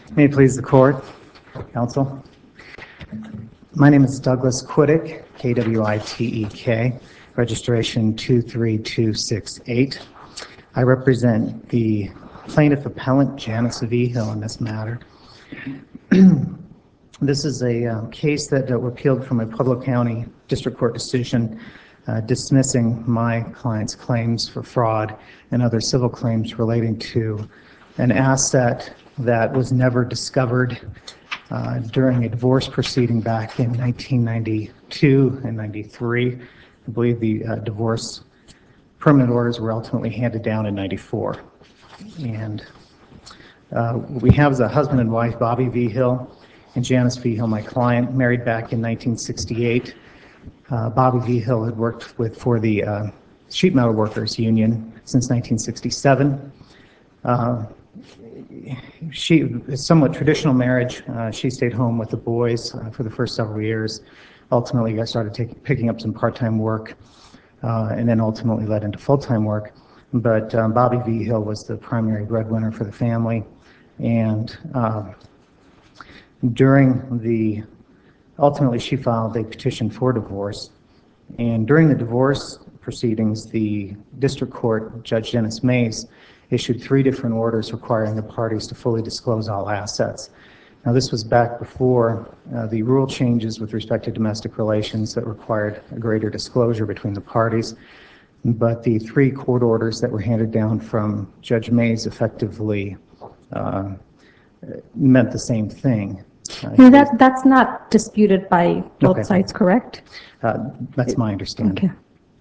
May it please the court, counsel. My name is Douglas Kwittek, K-W-I-T-E-K, registration 23268. I represent the plaintiff appellant Janice Vigil in this matter. This is a case that appealed from a Pueblo County District Court decision dismissing my client's claims for fraud and other civil claims relating to an asset that was never discovered during a divorce proceeding back in 1992 and 93. I believe the divorce permanent orders were ultimately handed down in 94. And what we have is a husband and wife, Bobby Vigil and Janice Vigil, my client, married back in 1968. Bobby Vigil had worked for the Sheet Metal Workers Union since 1967. A somewhat traditional marriage. She stayed home with the boys for the first several years. Ultimately, I started picking up some part-time work, and then ultimately led into full-time work. But Bobby Vigil was the primary breadwinner for the family, and ultimately she filed a petition for divorce. And during the divorce proceedings, the district court, Judge Dennis Mays, issued 3 different orders requiring the parties to fully disclose all assets. Now, this was back before the rule changes with respect to domestic relations that required a greater disclosure between the parties. But the 3 court orders that were handed down from Judge Mays effectively meant the same thing. That's not disputed by both sides, correct? That's my understanding. Okay.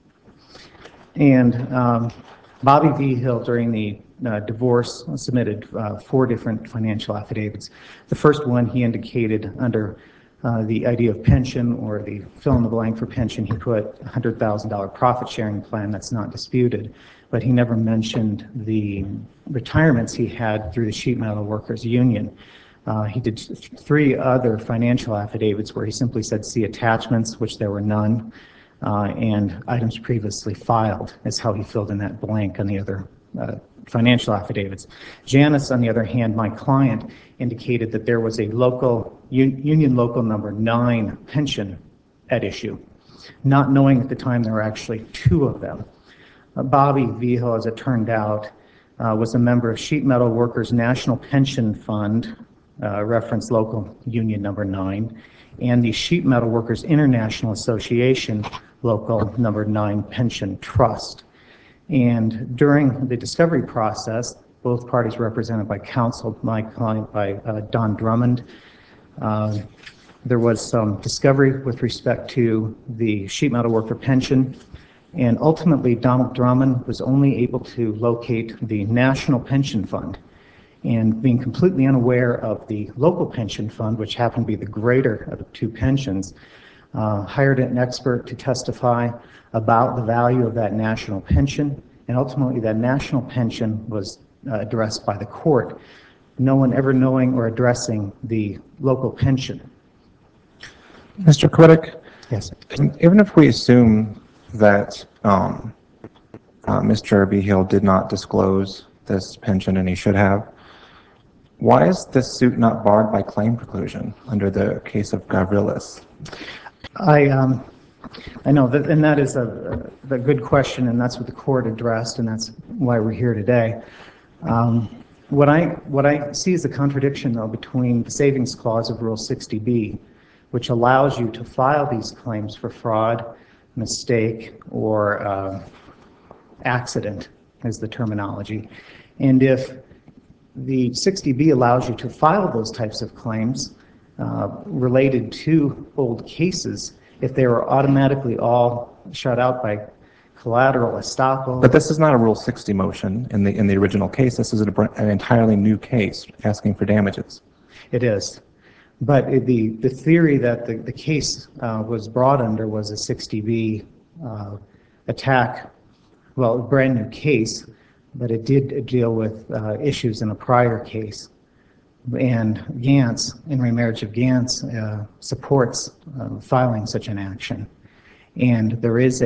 And Bobby Vigil, during the divorce, submitted 4 different financial affidavits. The first one, he indicated under the idea of pension, or the fill in the blank for pension, he put $100,000 profit sharing plan. That's not disputed. But he never mentioned the retirements he had through the Sheet Metal Workers Union. He did 3 other financial affidavits where he simply said, see attachments, which there were none, and items previously filed is how he filled in that blank on the other financial affidavits. Janice, on the other hand, my client, indicated that there was a local, Union Local Number 9 pension at issue, not knowing at the time there were actually 2 of them. Bobby Vigil, as it turned out, was a member of Sheet Metal Workers National Pension Fund, reference Local Union Number 9, and the Sheet Metal Workers International Association Local Number 9 Pension Trust. And during the discovery process, both parties represented by counsel, my client by Don Drummond, there was some discovery with respect to the sheet metal worker pension, and ultimately Donald Drummond was only able to locate the National Pension Fund, and being completely unaware of the local pension fund, which happened to be the greater of the 2 pensions, hired an expert to testify about the value of that national pension, and ultimately that national pension was addressed by the court, no one ever knowing or addressing the local pension. Mr. Kwittek? Yes. Even if we assume that Mr. Vigil did not disclose this pension and he should have, why is this suit not barred by claim preclusion under the case of Gavrilis? I know, and that is a good question, and that's what the court addressed, and that's why we're here today. What I see as a contradiction, though, between the savings clause of Rule 60B, which allows you to file these claims for fraud, mistake, or accident, is the terminology, and if the 60B allows you to file those types of claims related to old cases, if they were automatically all shut out by collateral estoppel. But this is not a Rule 60 motion in the original case. This is an entirely new case asking for damages. It is. But the theory that the case was brought under was a 60B attack, well, a brand new case, but it did deal with issues in a prior case. And Gantz, in remarriage of Gantz, supports filing such an action. And there is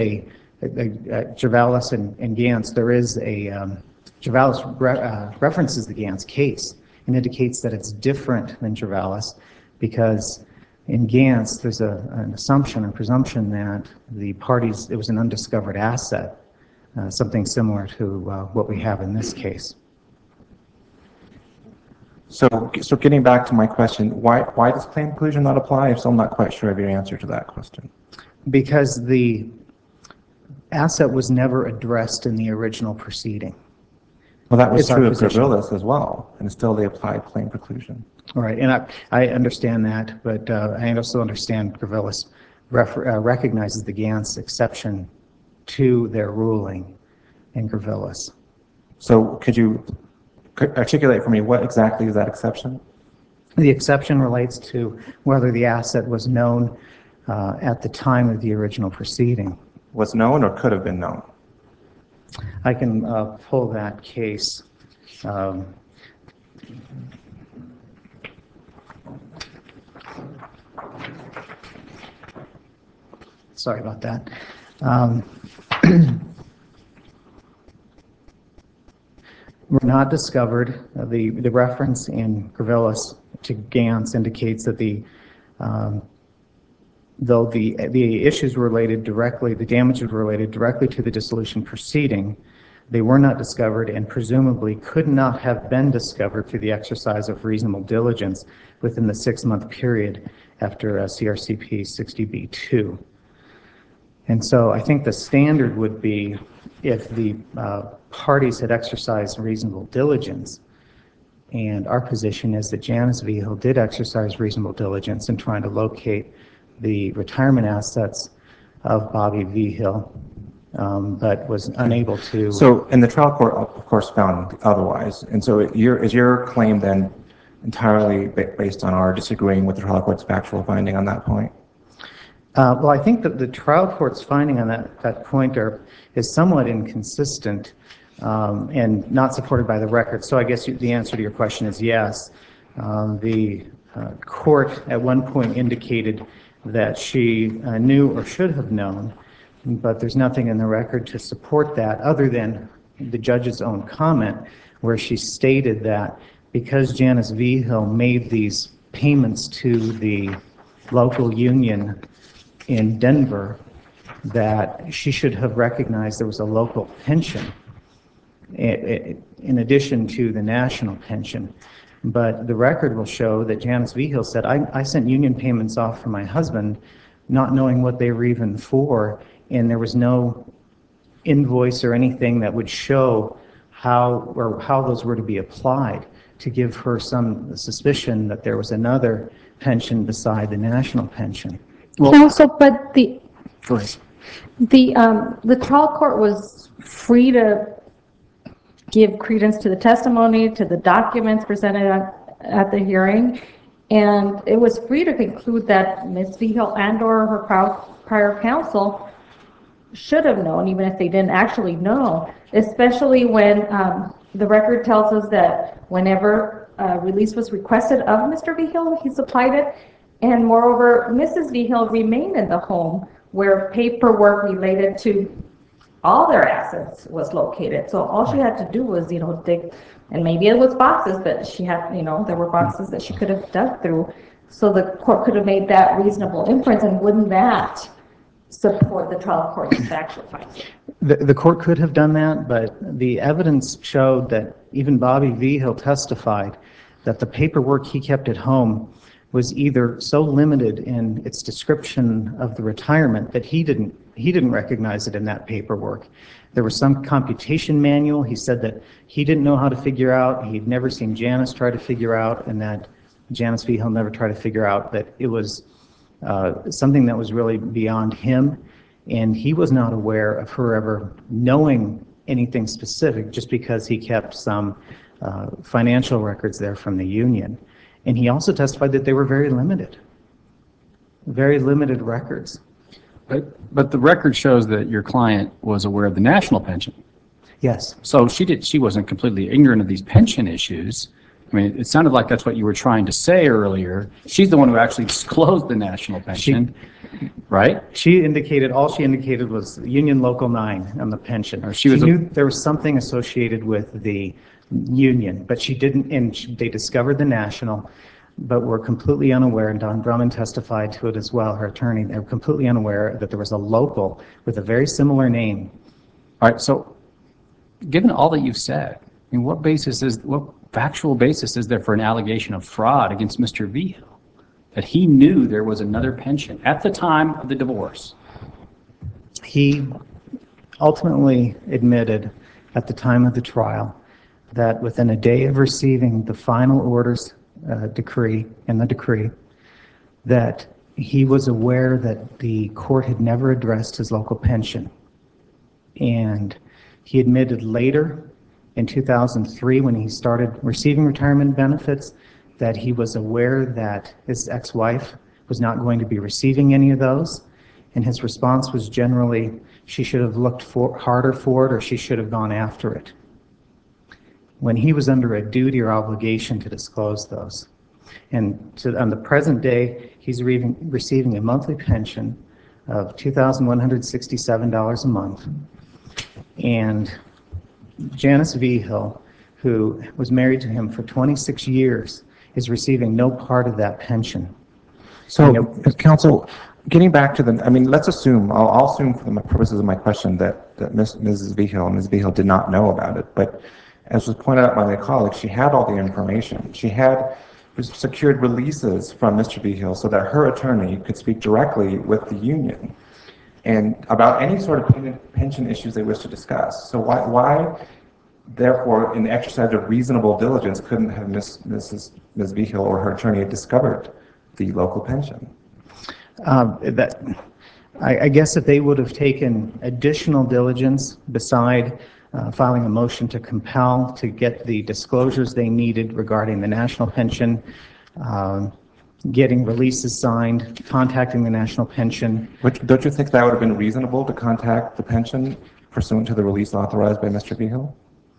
Javalis and Gantz, there is Javalis references the Gantz case and indicates that it's different than Travalis because in Gantz, there's an assumption, a presumption that the parties, it was an undiscovered asset, something similar to what we have in this case. So getting back to my question, why does claim preclusion not apply? I'm still not quite sure of your answer to that question. Because the asset was never addressed in the original proceeding. Well, that was It's our true of position. Gravilis as well, and still they applied claim preclusion. All right, and I understand that, but I also understand Gravilis recognizes the Gantz exception to their ruling in Gravilis. So could you articulate for me what exactly is that exception? The exception relates to whether the asset was known at the time of the original proceeding. Was known or could have been known? I can pull that case. Sorry about that. Were not discovered. The reference in Gravilis to Gantz indicates that though the issues related directly, the damages were related directly to the dissolution proceeding, they were not discovered and presumably could not have been discovered through the exercise of reasonable diligence within the 6-month period after CRCP 60B2. And so I think the standard would be if the parties had exercised reasonable diligence, and our position is that Janice Vigil did exercise reasonable diligence in trying to locate the retirement assets of Bobby Vigil, but was unable to. So, and the trial court, of course, found otherwise. And so is your claim then entirely based on our disagreeing with the trial court's factual finding on that point? Well, I think that the trial court's finding on that point is somewhat inconsistent and not supported by the record. So I guess the answer to your question is yes. The court at one point indicated that she knew or should have known, but there's nothing in the record to support that other than the judge's own comment where she stated that because Janice Vigil made these payments to the local union in Denver, that she should have recognized there was a local pension in addition to the national pension. But the record will show that Janice Vigil said, I sent union payments off for my husband, not knowing what they were even for, and there was no invoice or anything that would show how those were to be applied to give her some suspicion that there was another pension beside the national pension. Well, counsel, but the Go ahead. the trial court was free to give credence to the testimony, to the documents presented at the hearing, and it was free to conclude that Ms. Vigil and/or her prior counsel should have known, even if they didn't actually know, especially when the record tells us that whenever a release was requested of Mr. Vigil, he supplied it, and moreover, Mrs. Vigil remained in the home where paperwork related to all their assets was located. So all she had to do was, dig, and maybe it was boxes, but she had, there were boxes that she could have dug through. So the court could have made that reasonable inference, and wouldn't that support the trial court's factual findings? The court could have done that, but the evidence showed that even Bobby Vigil testified that the paperwork he kept at home was either so limited in its description of the retirement that he didn't recognize it in that paperwork. There was some computation manual he said that he didn't know how to figure out, he'd never seen Janice try to figure out, and that Janice Vigil never tried to figure out, that it was something that was really beyond him, and he was not aware of her ever knowing anything specific just because he kept some financial records there from the union. And he also testified that they were very limited records. But the record shows that your client was aware of the national pension. Yes. So she wasn't completely ignorant of these pension issues. I mean, it sounded like that's what you were trying to say earlier. She's the one who actually disclosed the national pension, right? All she indicated was Union Local 9 on the pension. She knew there was something associated with the union, but she didn't, and they discovered the national, but were completely unaware, and Don Drummond testified to it as well, her attorney, they were completely unaware that there was a local with a very similar name. All right, so given all that you've said, I mean, what factual basis is there for an allegation of fraud against Mr. Vigil? That he knew there was another pension at the time of the divorce? He ultimately admitted at the time of the trial that within a day of receiving the final orders decree, that he was aware that the court had never addressed his local pension. And he admitted later in 2003, when he started receiving retirement benefits, that he was aware that his ex-wife was not going to be receiving any of those. And his response was generally, she should have looked harder for it, or she should have gone after it, when he was under a duty or obligation to disclose those. And on the present day, he's receiving a monthly pension of $2,167 a month. And Janice Vigil, who was married to him for 26 years, is receiving no part of that pension. So, counsel, getting back to the, I mean, let's assume, I'll assume for the purposes of my question that Ms. Vigil did not know about it, but as was pointed out by my colleague, she had all the information. She had secured releases from Mr. Vigil so that her attorney could speak directly with the union and about any sort of pension issues they wish to discuss. So why therefore, in the exercise of reasonable diligence, couldn't have Ms. Vigil or her attorney discovered the local pension? I guess if they would have taken additional diligence beside filing a motion to compel to get the disclosures they needed regarding the national pension, getting releases signed, contacting the national pension. Don't you think that would have been reasonable to contact the pension pursuant to the release authorized by Mr. Vigil?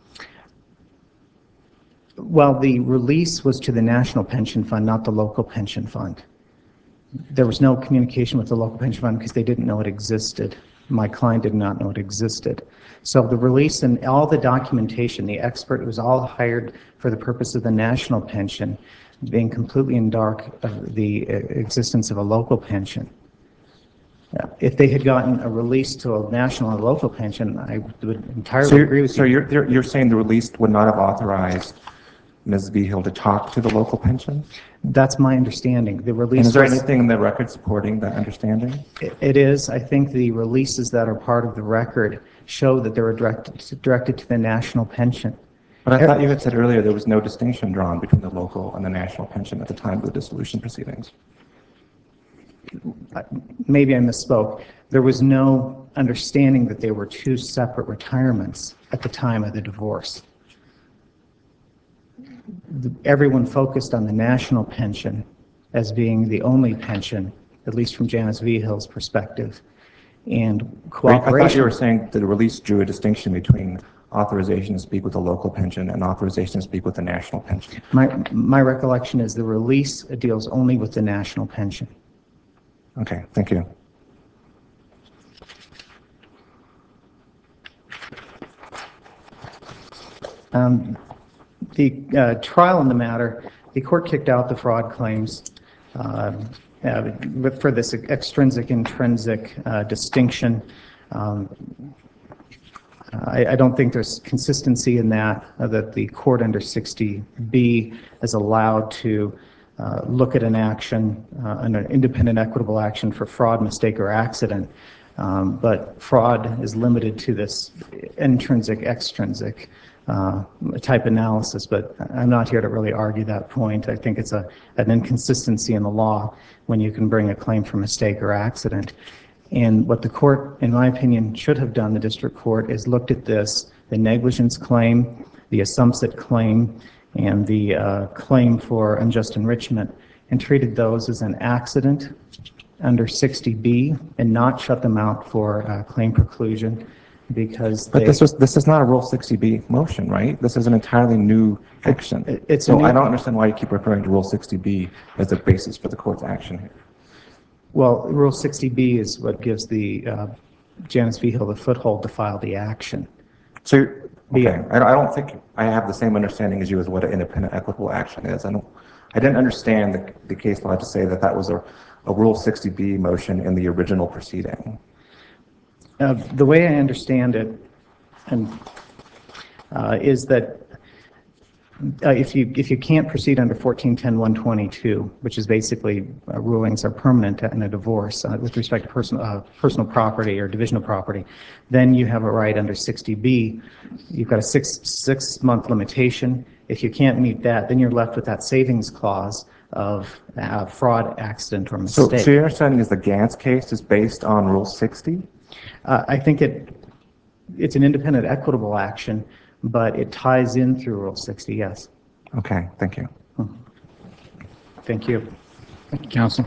Well, the release was to the National Pension Fund, not the local pension fund. There was no communication with the local pension fund because they didn't know it existed. My client did not know it existed. So the release and all the documentation, the expert was all hired for the purpose of the national pension, being completely in dark of the existence of a local pension. If they had gotten a release to a national and local pension, I would entirely agree with you. So you're saying the release would not have authorized Ms. Vigil to talk to the local pension? That's my understanding. The release. And is there anything in the record supporting that understanding? It is. I think the releases that are part of the record show that they were directed to the national pension. But I thought you had said earlier there was no distinction drawn between the local and the national pension at the time of the dissolution proceedings. Maybe I misspoke. There was no understanding that they were two separate retirements at the time of the divorce. Everyone focused on the national pension as being the only pension, at least from Janice Vigil's perspective. And cooperation. I thought you were saying that the release drew a distinction between authorization to speak with the local pension and authorization to speak with the national pension. My recollection is the release deals only with the national pension. Okay, thank you. The trial in the matter, the court kicked out the fraud claims for this extrinsic-intrinsic distinction. I don't think there's consistency in that the court under 60B is allowed to look at an action, an independent equitable action for fraud, mistake, or accident. But fraud is limited to this intrinsic-extrinsic type analysis, but I'm not here to really argue that point. I think it's an inconsistency in the law when you can bring a claim for mistake or accident. And what the court, in my opinion, should have done, the district court, is looked at this, the negligence claim, the assumpsit claim, and the claim for unjust enrichment, and treated those as an accident under 60B and not shut them out for claim preclusion. Because but this is not a Rule 60B motion, right? This is an entirely new action. I don't understand why you keep referring to Rule 60B as the basis for the court's action here. Well, Rule 60B is what gives the Janice Vigil the foothold to file the action. So, Yeah. okay, I don't think I have the same understanding as you as what an independent equitable action is. I didn't understand the case law to say that that was a Rule 60B motion in the original proceeding. The way I understand it, and is that if you can't proceed under 1410-122, which is basically rulings are permanent in a divorce with respect to personal property or divisional property, then you have a right under 60B. You've got a six-month limitation. If you can't meet that, then you're left with that savings clause of fraud, accident, or mistake. So your understanding is the Gantz case is based on Rule 60? I think it's an independent equitable action, but it ties in through Rule 60, yes. Okay, thank you. Thank you. Thank you, counsel.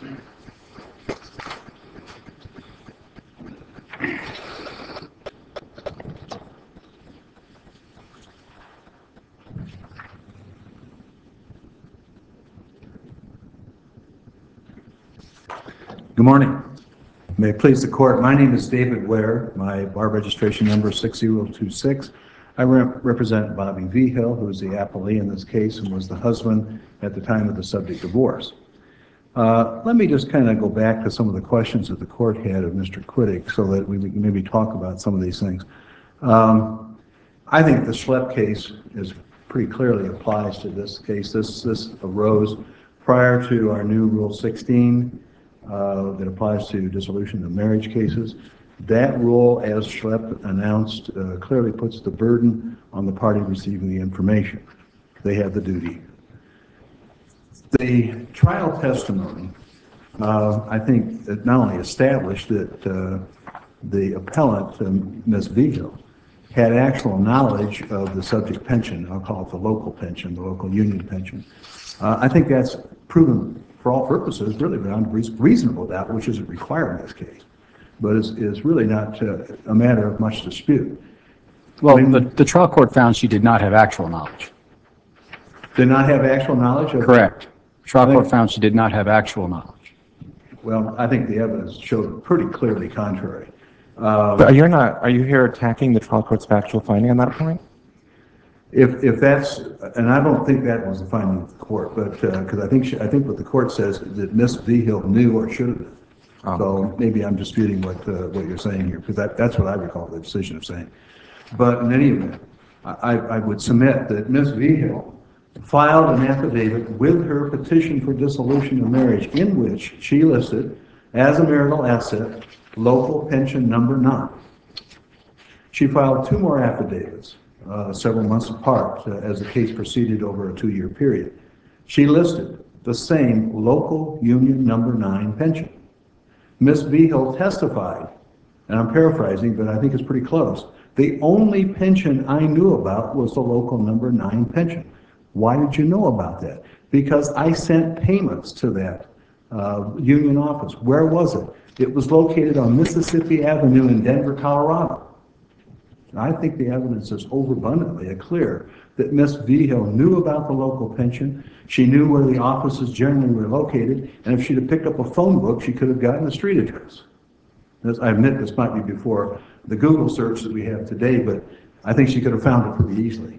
Good morning. May it please the court, my name is David Ware. My bar registration number is 6026. I represent Bobby Vigil, who is the appellee in this case and was the husband at the time of the subject divorce. Let me just kind of go back to some of the questions that the court had of Mr. Quiddick so that we can maybe talk about some of these things. I think the Schlepp case is pretty clearly applies to this case. This arose prior to our new Rule 16 that applies to dissolution of marriage cases. That rule, as Schlepp announced, clearly puts the burden on the party receiving the information. They have the duty. The trial testimony, I think, it not only established that the appellant, Ms. Vigil, had actual knowledge of the subject pension. I'll call it the local pension, the local union pension. I think that's proven for all purposes, really beyond reasonable doubt, which isn't required in this case, but is really not a matter of much dispute. Well, the trial court found she did not have actual knowledge. Did not have actual knowledge of? Correct. Trial court found she did not have actual knowledge. Well, I think the evidence showed pretty clearly contrary. But are you here attacking the trial court's factual finding on that point? If that's, and I don't think that was the finding of the court, but because I think what the court says is that Ms. Vigil knew or should have been. So maybe I'm disputing what you're saying here, because that's what I recall the decision of saying. But in any event, I would submit that Ms. Vigil filed an affidavit with her petition for dissolution of marriage in which she listed as a marital asset local pension number 9. She filed 2 more affidavits several months apart as the case proceeded over a 2-year period. She listed the same local union number 9 pension. Ms. Vigil testified, and I'm paraphrasing, but I think it's pretty close. The only pension I knew about was the local number 9 pension. Why did you know about that? Because I sent payments to that union office. Where was it? It was located on Mississippi Avenue in Denver, Colorado. I think the evidence is overabundantly clear that Ms. Vigil knew about the local pension. She knew where the offices generally were located, and if she'd have picked up a phone book, she could have gotten the street address. I admit this might be before the Google search that we have today, but I think she could have found it pretty easily.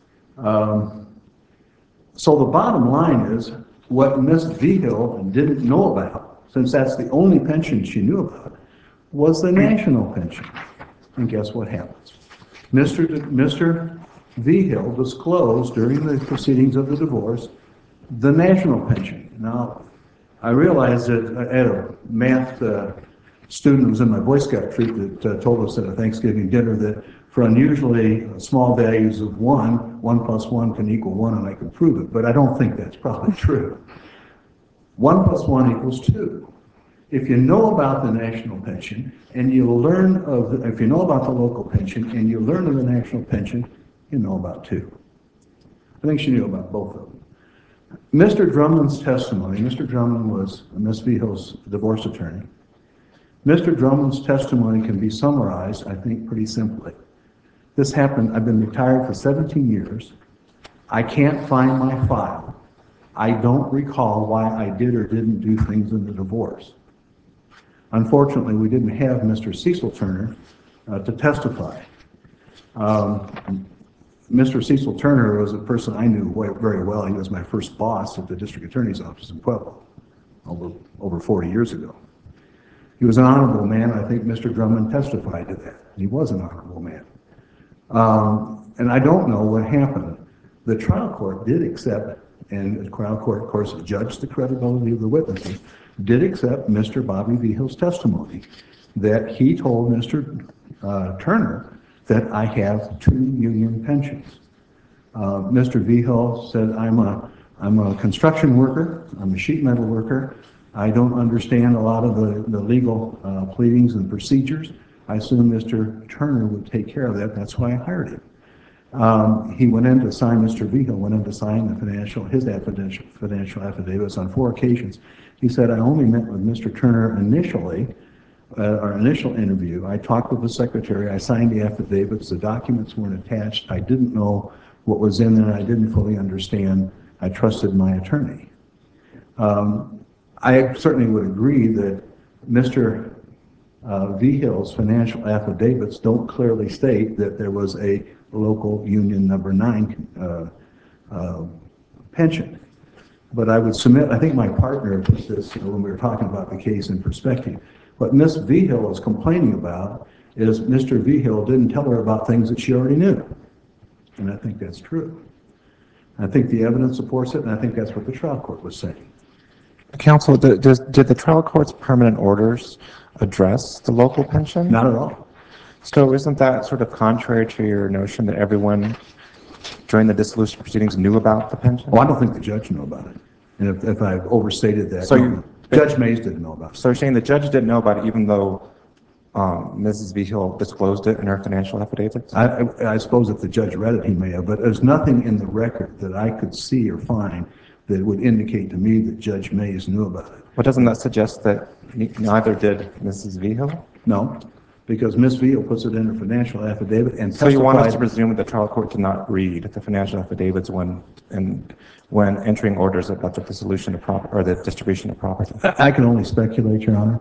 So the bottom line is, what Ms. Vigil didn't know about, since that's the only pension she knew about, was the national pension. And guess what happens? Mr. Vigil disclosed during the proceedings of the divorce the national pension. Now, I realize that I had a math student who was in my Boy Scout troop that told us at a Thanksgiving dinner that for unusually small values of 1, 1 plus 1 can equal 1, and I can prove it, but I don't think that's probably true. 1 plus 1 equals 2. If you know about the national pension and you learn if you know about the local pension and you learn of the national pension, you know about 2. I think she knew about both of them. Mr. Drummond's testimony, Mr. Drummond was Ms. Vigil's divorce attorney. Mr. Drummond's testimony can be summarized, I think, pretty simply. This happened, I've been retired for 17 years. I can't find my file. I don't recall why I did or didn't do things in the divorce. Unfortunately, we didn't have Mr. Cecil Turner to testify. Mr. Cecil Turner was a person I knew very well. He was my first boss at the district attorney's office in Pueblo over 40 years ago. He was an honorable man. I think Mr. Drummond testified to that. He was an honorable man. And I don't know what happened. The trial court did accept, and the trial court, of course, judged the credibility of the witnesses, did accept Mr. Bobby Vihil's testimony that he told Mr. Turner that I have 2 union pensions. Mr. Vihil said, I'm a construction worker, I'm a sheet metal worker, I don't understand a lot of the legal pleadings and procedures. I assumed Mr. Turner would take care of that, that's why I hired him. He went in to sign, Mr. Vihil went in to sign his financial affidavits on 4 occasions. He said, I only met with Mr. Turner initially, our initial interview. I talked with the secretary, I signed the affidavits, the documents weren't attached, I didn't know what was in there, I didn't fully understand, I trusted my attorney. I certainly would agree that Mr. Vihil's financial affidavits don't clearly state that there was a local union number 9 pension. But I would submit, I think my partner put this when we were talking about the case in perspective. What Ms. Vihil is complaining about is Mr. Vihil didn't tell her about things that she already knew. And I think that's true. I think the evidence supports it, and I think that's what the trial court was saying. Counsel, did the trial court's permanent orders address the local pension? Not at all. So isn't that sort of contrary to your notion that everyone during the dissolution proceedings knew about the pension? Well, I don't think the judge knew about it. And if I've overstated that, So Judge Mays didn't know about it. So you're saying the judge didn't know about it even though Mrs. Vihil disclosed it in her financial affidavits? I suppose if the judge read it, he may have, but there's nothing in the record that I could see or find that would indicate to me that Judge Mays knew about it. But doesn't that suggest that neither did Mrs. Vihil? No, because Ms. Vihil puts it in her financial affidavit and So you want us to testified. presume that the trial court did not read the financial affidavits when entering orders about the dissolution of property or the distribution of property? I can only speculate, Your Honor.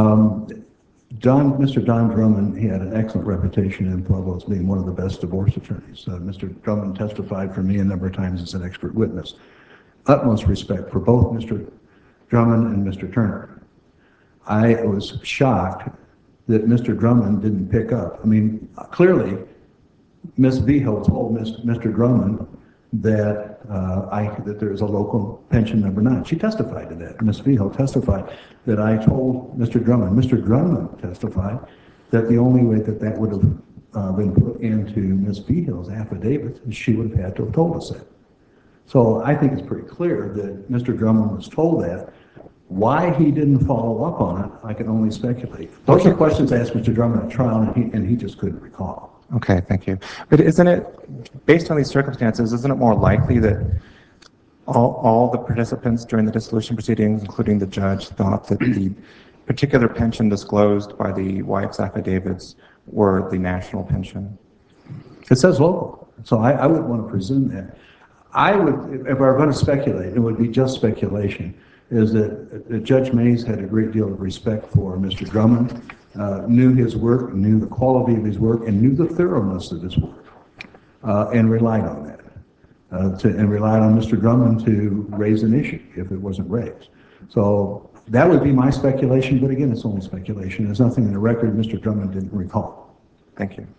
Mr. Don Drummond, he had an excellent reputation in Pueblo as being one of the best divorce attorneys. Mr. Drummond testified for me a number of times as an expert witness. Utmost respect for both Mr. Drummond and Mr. Turner. I was shocked that Mr. Drummond didn't pick up. I mean, clearly, Ms. Vihil told Mr. Drummond that that there's a local pension number 9. She testified to that. Ms. Vihil testified that I told Mr. Drummond. Mr. Drummond testified that the only way that would have been put into Ms. Vihil's affidavit is she would have had to have told us that. So I think it's pretty clear that Mr. Drummond was told that. Why he didn't follow up on it, I can only speculate. Those are questions I asked Mr. Drummond at trial, and he just couldn't recall. Okay, thank you. But isn't it, based on these circumstances, isn't it more likely that all the participants during the dissolution proceedings, including the judge, thought that the particular pension disclosed by the wife's affidavits were the national pension? It says local, so I wouldn't want to presume that. I would, if I were going to speculate, it would be just speculation, is that Judge Mays had a great deal of respect for Mr. Drummond, knew his work, knew the quality of his work, and knew the thoroughness of his work, and relied on that. And relied on Mr. Drummond to raise an issue if it wasn't raised. So that would be my speculation, but again, it's only speculation. There's nothing in the record Mr. Drummond didn't recall. Thank you.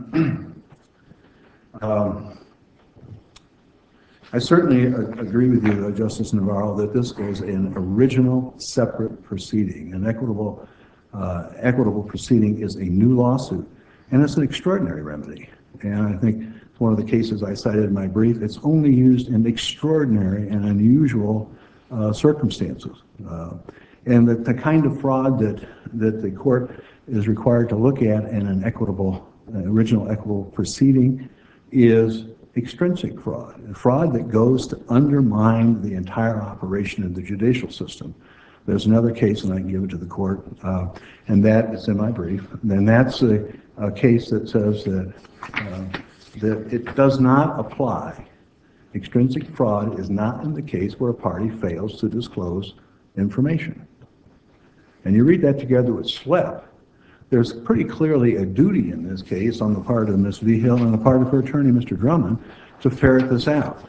I certainly agree with you, Justice Navarro, that this is an original separate proceeding. An equitable proceeding is a new lawsuit, and it's an extraordinary remedy. And I think one of the cases I cited in my brief, it's only used in extraordinary and unusual circumstances. And the kind of fraud that the court is required to look at in an original equitable proceeding is extrinsic fraud, fraud that goes to undermine the entire operation of the judicial system. There's another case, and I can give it to the court, and that is in my brief, and that's a case that says that it does not apply. Extrinsic fraud is not in the case where a party fails to disclose information. And you read that together with SLEP, there's pretty clearly a duty in this case on the part of Ms. Vigil and the part of her attorney, Mr. Drummond, to ferret this out.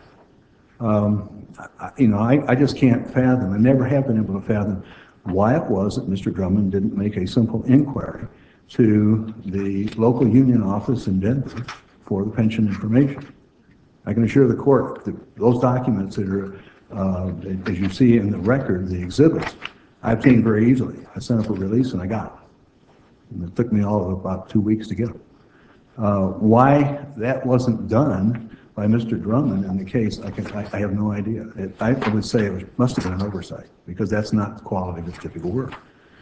I just can't fathom, I never have been able to fathom why it was that Mr. Drummond didn't make a simple inquiry to the local union office in Denver for the pension information. I can assure the court that those documents that are, as you see in the record, the exhibits, I obtained very easily. I sent up a release and I got them. And it took me all of about 2 weeks to get them. Why that wasn't done by Mr. Drummond in the case, I have no idea. I would say it must have been an oversight, because that's not the quality of his typical work.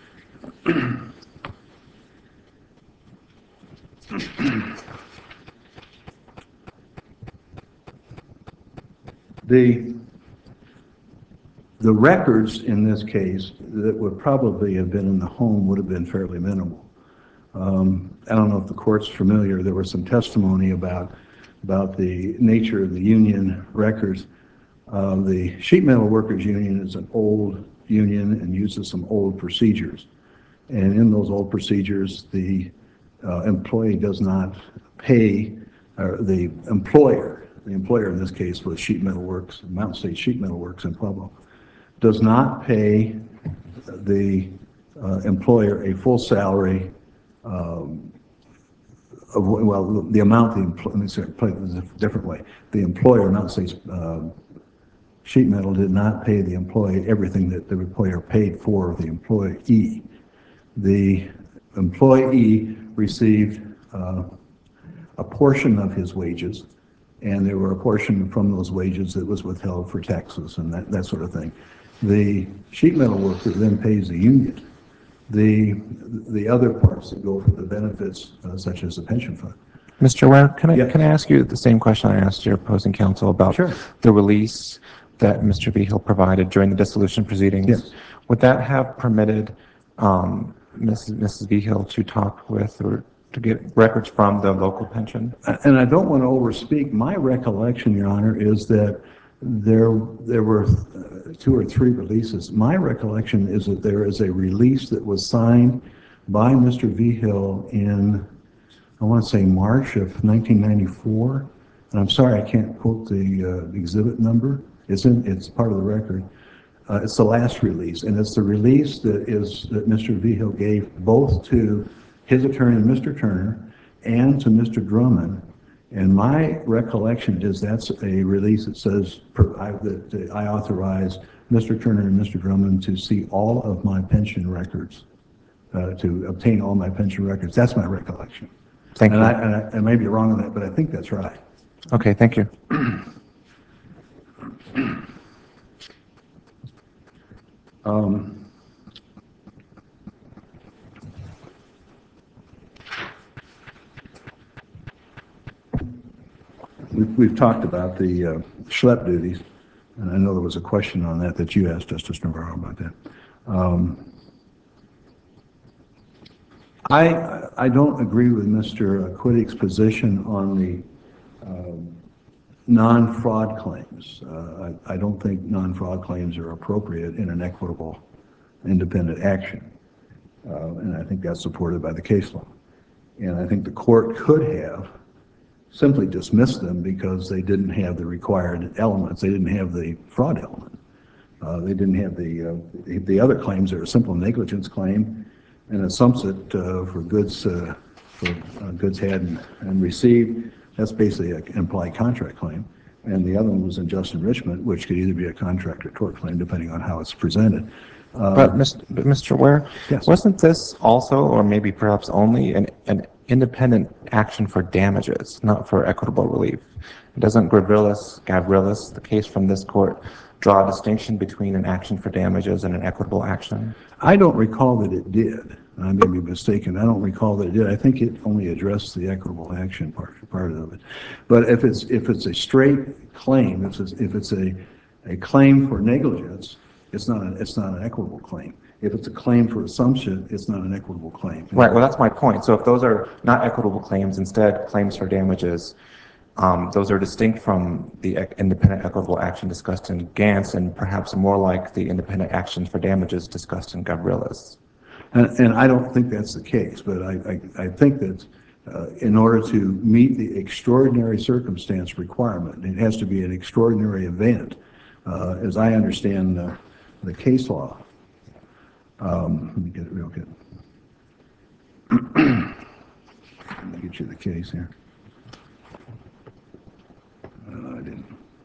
The records in this case that would probably have been in the home would have been fairly minimal. I don't know if the court's familiar, there was some testimony about the nature of the union records. The Sheet Metal Workers Union is an old union and uses some old procedures. And in those old procedures, the employee does not pay, or the employer in this case was Sheet Metal Works, Mountain State Sheet Metal Works in Pueblo, does not pay the employer a full salary the amount let me put it a different way. The employer, Mountain States Sheet Metal, did not pay the employee everything that the employer paid for the employee. The employee received a portion of his wages, and there were a portion from those wages that was withheld for taxes and that sort of thing. The sheet metal worker then pays the union the other parts that go for the benefits, such as the pension fund. Mr. Ware, can Yeah. I ask you the same question I asked your opposing counsel about Sure. the release that Mr. Vigil provided during the dissolution proceedings? Yes. Would that have permitted Mrs. Vigil to talk with or to get records from the local pension? And I don't want to overspeak. My recollection, Your Honor, is that there were 2 or 3 releases. My recollection is that there is a release that was signed by Mr. Vigil in, I want to say, March of 1994. And I'm sorry, I can't quote the exhibit number. It's part of the record. It's the last release, and it's the release that Mr. Vigil gave both to his attorney, Mr. Turner, and to Mr. Drummond. And my recollection is that's a release that says that I authorize Mr. Turner and Mr. Drummond to see all of my pension records, to obtain all my pension records. That's my recollection. Thank you. I may be wrong on that, but I think that's right. Okay, thank you. We've talked about the schlep duties, and I know there was a question on that you asked Justice Navarro about that. I don't agree with Mr. Quiddick's position on the non-fraud claims. I don't think non-fraud claims are appropriate in an equitable independent action, and I think that's supported by the case law. And I think the court could have simply dismissed them because they didn't have the required elements. They didn't have the fraud element. They didn't have the other claims. They're a simple negligence claim and assumption for goods had and received. That's basically an implied contract claim. And the other one was unjust enrichment, which could either be a contract or tort claim, depending on how it's presented. But Mr. Ware, Yes. wasn't this also, or maybe perhaps only, an independent action for damages, not for equitable relief? Doesn't Gavrilis, the case from this court, draw a distinction between an action for damages and an equitable action? I don't recall that it did. I may be mistaken. I don't recall that it did. I think it only addressed the equitable action part of it. But if it's a straight claim, if it's a claim for negligence, it's not an equitable claim. If it's a claim for assumption, it's not an equitable claim. Right, well, that's my point. So if those are not equitable claims, instead claims for damages, those are distinct from the independent equitable action discussed in Gantz and perhaps more like the independent action for damages discussed in Gavrilis. And I don't think that's the case, but I think that in order to meet the extraordinary circumstance requirement, it has to be an extraordinary event, as I understand the case law. Let me get it real good. Let me get you the case here. I didn't.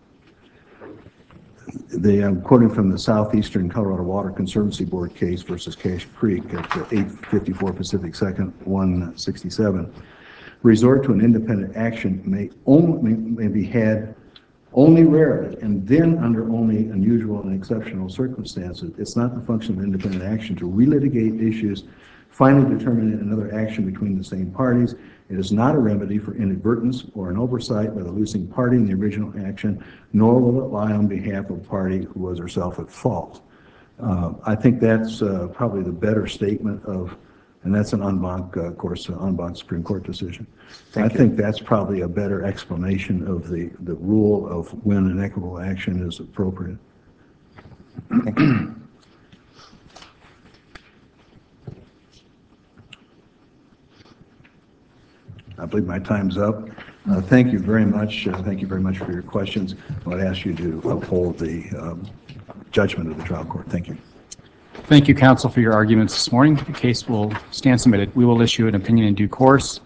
I'm quoting from the Southeastern Colorado Water Conservancy Board case versus Cache Creek at 854 Pacific 2nd, 167. Resort to an independent action may be had only rarely, and then under only unusual and exceptional circumstances. It's not the function of independent action to relitigate issues finally determining another action between the same parties. It is not a remedy for inadvertence or an oversight by the losing party in the original action, nor will it lie on behalf of a party who was herself at fault. I think that's probably the better statement of, and that's an en banc, of course, an en banc Supreme Court decision. I think that's probably a better explanation of the rule of when an equitable action is appropriate. Thank you. I believe my time's up. Thank you very much. Thank you very much for your questions. I would ask you to uphold the judgment of the trial court. Thank you. Thank you, counsel, for your arguments this morning. The case will stand submitted. We will issue an opinion in due course.